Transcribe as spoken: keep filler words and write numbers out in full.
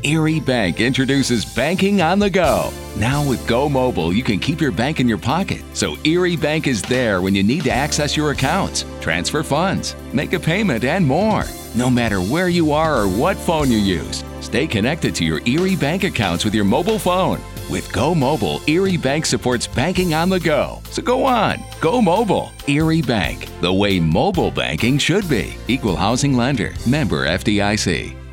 Erie Bank introduces banking on the go. Now with Go Mobile, you can keep your bank in your pocket, so Erie Bank is there when you need to access your accounts, transfer funds, make a payment, and more. No matter where you are or what phone you use, stay connected to your Erie Bank accounts with your mobile phone. With Go Mobile, Erie Bank supports banking on the go. So go on, go mobile. Erie Bank, the way mobile banking should be. Equal housing lender, member F D I C.